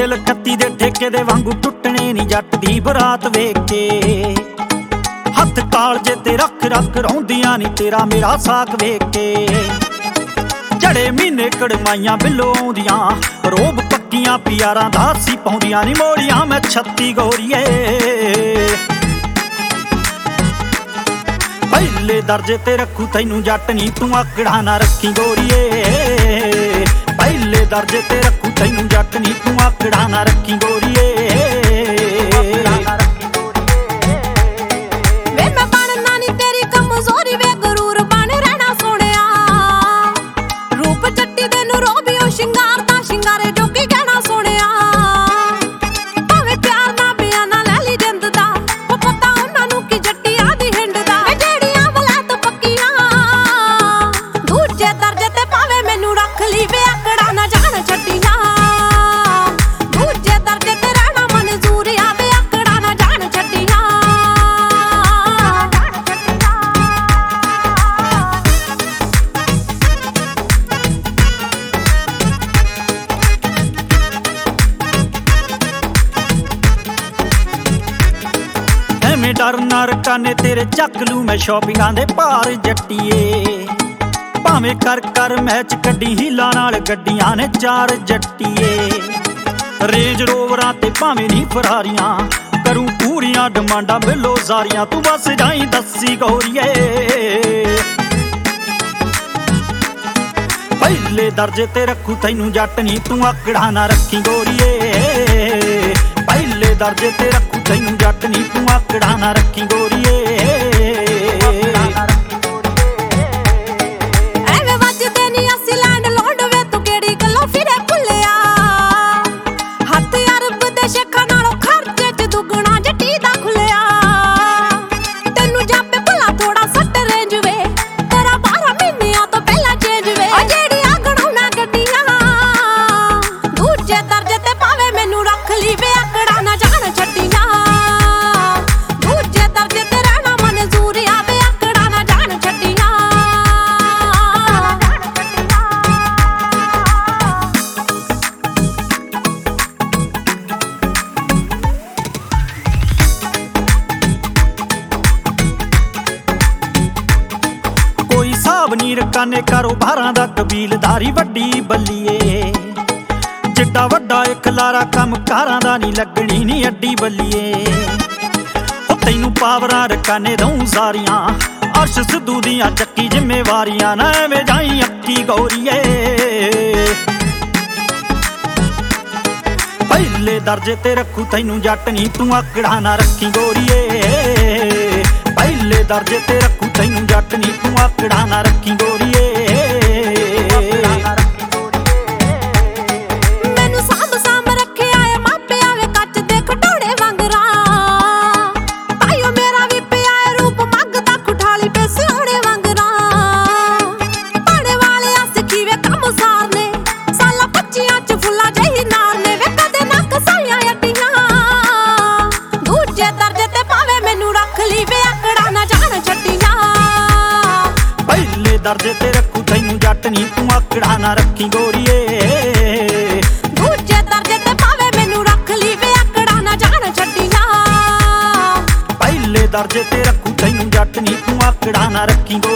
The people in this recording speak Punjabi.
ਦਿਲ 31 ਦੇ ਠੇਕੇ ਦੇ ਵਾਂਗੂ ਟੁੱਟਣੇ ਨੀ ਜੱਟ ਦੀ ਬਰਾਤ ਵੇਖ ਕੇ। ਹੱਥ ਕਾਲਜੇ ਤੇ ਰੱਖ ਰੱਖ ਰੌਂਦੀਆਂ ਨੀ ਤੇਰਾ ਮੇਰਾ ਸਾਕ ਵੇਖ ਕੇ। ਜੜੇ ਮਹੀਨੇ ਕੜਮਾਈਆਂ ਬਿੱਲੋ ਆਉਂਦੀਆਂ ਰੋਬ ਪੱਕੀਆਂ ਪਿਆਰਾਂ ਦਾ ਸੀ ਪਾਉਂਦੀਆਂ ਨੀ ਮੋੜੀਆਂ ਮੈਂ 36 ਗੋਰੀਏ। ਪਹਿਲੇ ਦਰਜੇ ਤੇ ਰੱਖੂ ਤੈਨੂੰ ਜੱਟ ਨੀ ਤੂੰ ਆਕੜਾ ਨਾ ਰੱਖੀ ਗੋਰੀਏ। ਪਹਿਲੇ ਦਰਜੇ ਤੇ ਰੱਖੂ ਤੈਨੂੰ ਜੱਟ ਨੀ ਤੂੰ ਆਕੜਾ ਨਾ ਰੱਖੀ ਗੋਰੀਏ। ਵੇ ਮੈਂ ਬਣਨਾ ਨੀ ਤੇਰੀ ਕਮਜ਼ੋਰੀ ਵੇ ਗਰੂਰ ਬਣ ਰਹਿਣਾ ਸੋਹਣਿਆ। ਰੂਪ ਜੱਟੀ ਦੇ ਨੂੰ ਰੋਬਿਓ ਸ਼ਿੰਗਾਰ ਦਾ ਸ਼ਿੰਗਾਰੇ ਜੋ ਕੀ ਕਹਿਣਾ ਸੋਹਣਿਆ। ਭਾਵੇਂ ਪਿਆਰ ਨਾ ਬਿਆਨਾ ਲੈ ਲਈ ਜਿੰਦ ਦਾ ਉਹ ਪਤਾ ਉਹਨਾਂ ਨੂੰ ਕੀ ਜੱਟੀ ਆਦੀ ਹਿੰਡ ਦਾ। ਜਿਹੜੀਆਂ ਵਲੈਤ ਪੱਕੀਆਂ ਦੂਜੇ ਦਰਜੇ ਤੇ ਭਾਵੇਂ ਮੈਨੂੰ ਰੱਖ ਲਈ ਵੇ ਆਕੜਾ ਨਾ ਜਾਣ ਛੱਡੀਆਂ। ਦੂਜੇ ਦਰਜੇ ਤੇ ਰਹਿਣਾ ਮਨਜ਼ੂਰ ਆ ਵੇ ਆਕੜਾ ਨਾ ਜਾਣ ਛੱਡੀਆਂ। ਐਵੇਂ ਡਰ ਨਾ ਰਕਾਨੇ ਤੇਰੇ ਚੱਕ ਲੂ ਮੈਂ ਸ਼ਾਪਿੰਗਾਂ ਦੇ ਭਾਰ ਜੱਟੀਏ। ਭਾਵੇਂ ਕਰ ਕਰ ਮੈਚ ਕੱਢੀ ਹੀਲਾ ਨਾਲ ਗੱਡੀਆਂ ਨੇ 4 ਜੱਟੀਏ। ਰੇਂਜ ਰੋਵਰਾਂ ਤੇ ਭਾਵੇਂ ਨਹੀਂ ਫਰਾਰੀਆਂ ਕਰੂੰ ਪੂਰੀਆਂ ਡਿਮਾਂਡਾਂ ਬਿੱਲੋ ਜ਼ਾਰੀਆਂ ਤੂੰ ਬਸ ਜਾਈ ਦੱਸੀ ਗੋਰੀਏ। ਪਹਿਲੇ ਦਰਜੇ ਤੇ ਰੱਖੂ ਤੈਨੂੰ ਜੱਟ ਨੀ ਤੂੰ ਆਕੜਾ ਨਾ ਰੱਖੀ ਗੋਰੀਏ। ਪਹਿਲੇ ਦਰਜੇ ਤੇ ਰੱਖੂ ਤੈਨੂੰ ਜੱਟ ਨੀ ਤੂੰ ਆਕੜਾ ਨਾ ਰੱਖੀ ਗੋਰੀਏ। ਐਵੇਂ ਵੱਜਦੇ ਨੀ ਅਸੀਂ ਲੈਂਡ ਲੋਡ ਵੇ ਤੂੰ ਕਿਹੜੀ ਗੱਲੋਂ ਫਿਰੇ ਭੁੱਲਿਆ। ਹੱਥ ਅਰਬ ਦੇ ਸ਼ੇਖਾਂ ਨਾਲੋਂ ਖਰਚੇ ਚ ਦੁੱਗਣਾ ਜੱਟੀ ਦਾ ਖੁੱਲਿਆ। ਤੈਨੂੰ ਜਾਪੇ ਭਲਾ ਥੋੜਾ ਸੱਟ ਰੇਂਜ ਵੇ ਤੇਰਾ 12 ਮਹੀਨਿਆਂ ਤੋਂ ਪਹਿਲਾਂ ਚੇਂਜ ਵੇ। ਜਿਹੜੀਆਂ ਗਣਾਉਣਾ ਗੱਡੀਆਂ ਦੂਜੇ ਦਰਜੇ ਤੇ ਭਾਵੇਂ ਮੈਨੂੰ ਰੱਖ ਲਈ ਵੇ ਆਕੜਾ ਨਾ ਜਾਣ ਛੱਡੀਆਂ। ਦੂਜੇ ਦਰਜੇ ਤੇ ਰਹਿਣਾ ਮਨਜ਼ੂਰ ਆ ਵੇ ਆਕੜਾ ਨਾ ਜਾਣ ਛੱਡੀਆਂ। ਕੋਈ ਹਿਸਾਬ ਨੀ ਰਕਾਨੇ ਕਾਰੋਬਾਰਾਂ ਦਾ ਕਬੀਲਦਾਰੀ ਵੱਡੀ ਬੱਲੀਏ। ਜਿੱਡਾ ਵੱਡਾ ਇੱਕ ਲਾਰਾ ਕੰਮ ਕਾਰਾਂ ਦਾ ਨੀ ਲੱਗਣੀ ਨੀ ਅੱਡੀ ਬੱਲੀਏ। ਉਹ ਤੈਨੂੰ ਪਾਵਰਾਂ ਰਕਾਨੇ ਦਊਂ ਸਾਰੀਆਂ ਅਰਸ਼ ਸਿੱਧੂ ਦੀਆਂ ਚੱਕੀ ਜ਼ਿੰਮੇਵਾਰੀਆਂ ਨਾ ਐਵੇਂ ਜਾਈ ਅੱਕੀ ਗੋਰੀਏ। ਪਹਿਲੇ ਦਰਜੇ ਤੇ ਰੱਖੂ ਤੈਨੂੰ ਜੱਟ ਨੀ ਤੂੰ ਆਕੜਾ ਨਾ ਰੱਖੀ ਗੋਰੀਏ। ਪਹਿਲੇ ਦਰਜੇ ਤੇ ਰੱਖੂ ਤੈਨੂੰ ਜੱਟ ਨੀ ਤੂੰ ਆਕੜਾ ਨਾ ਰੱਖੀ ਗੋਰੀਏ। ਮੈਨੂੰ ਸਾਂਭ ਰੱਖਿਆ ਏ ਮਾਪਿਆਂ ਵੇ ਕੱਚ ਦੇ ਖਟੋੜੇ ਵਾਂਗਰਾਂ। ਤਾਈਓ ਮੇਰਾ ਵੀ ਪਿਆ ਏ ਰੂਪ ਮੰਗਦਾ ਕੁਠਾਲੀ ਪੇ ਸਿਉਣੇ ਵਾਂਗਰਾਂ। ਪਾਣੇ ਵਾਲਿਆਂ ਸਿੱਖੀ ਵੇ ਕੰਮ ਸਾਰਨੇ ਸਾਲਾਂ 25 ਚ ਫੁੱਲਾਂ ਜਿਹੀ ਨਾਰਨੇ ਵੇ ਕਦੇ ਨਾ ਕਸਾਈਆਂ ਅੱਡੀਆਂ। ਦੂਜੇ ਦਰਜੇ ਤੇ ਭਾਵੇਂ ਮੈਨੂੰ ਰੱਖ ਲਈ ਵੇ ਆਕੜਾ ਨਾ ਜਾਣ ਛੱਡੀਆਂ। ਪਹਿਲੇ ਦਰਜੇ ਤੇ ਰੱਖੂ ਤੈਨੂੰ ਜੱਟ ਨੀ ਤੂੰ ਆਕੜਾ ਨਾ ਰੱਖੀ ਗੋਰੀਏ। ਦੂਜੇ ਦਰਜੇ ਤੇ ਭਾਵੇਂ ਮੈਨੂੰ ਰੱਖ ਲਈ ਵੇ ਆਕੜਾ ਨਾ ਜਾਣ ਛੱਡੀਆਂ। ਪਹਿਲੇ ਦਰਜੇ ਤੇ ਰੱਖੂ ਤੈਨੂੰ ਜੱਟ ਨੀ ਤੂੰ ਆਕੜਾ ਨਾ ਰੱਖੀ ਗੋਰੀਏ।